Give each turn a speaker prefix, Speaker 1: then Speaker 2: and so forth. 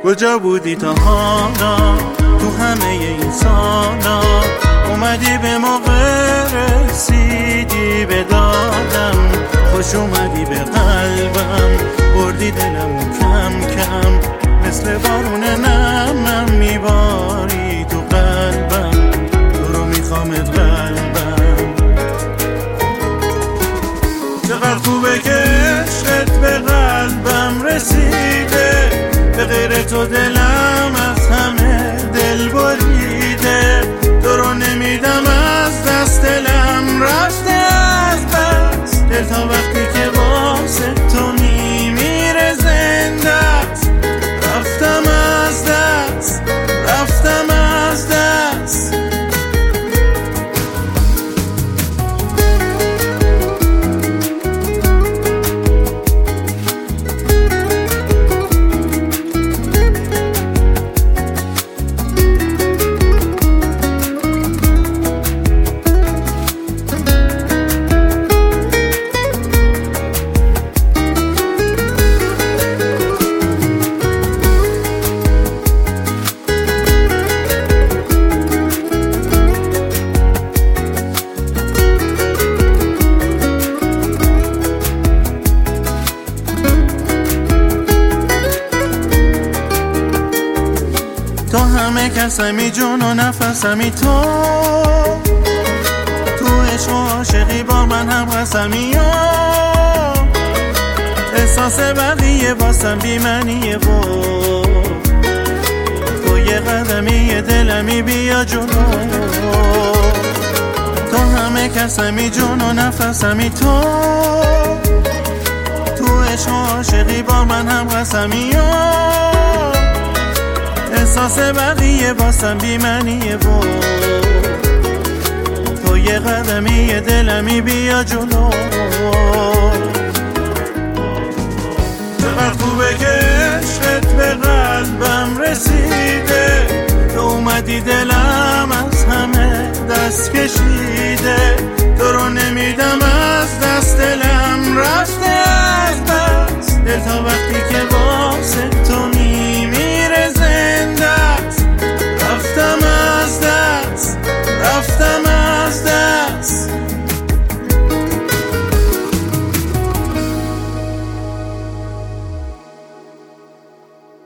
Speaker 1: کجا بودی تا حالا تو همه این سالا؟ اومدی به موقع، رسیدی به دادم، خوش اومدی به قلبم، بردی دلم کم کم، مثل بارون نم میباری تو قلبم، تو رو میخوامت قلبم. چقدر خوبه که عشقت به قلبم رسیده، به غیر تو دلم از همه دل بریده، تو رو نمیدم از دست، دلم رفته از بس، دل تا وقتی که واسه تو میمیره زنده است، رفتم از دست، رفتم از دست. تو همه کسمی، جون و نفسمی، تو عشق و عاشقی با من هم قسمی، احساس بقیه واسم بی‌معنیه و تو یه قدمی دلمی، بیا جلو. تو همه کسمی، جون و نفسمی، تو عشق و عاشقی با من هم قسمی، احساس بقیه واسم بی‌معنیه و تو یه قدمی دلمی، بیا جلو. چقدر خوبه که عشقت به قلبم رسیده، تو اومدی دلم از همه دست کشیده، تو رو نمیدم از دست، دلم رفته از بس، دل تا وقتی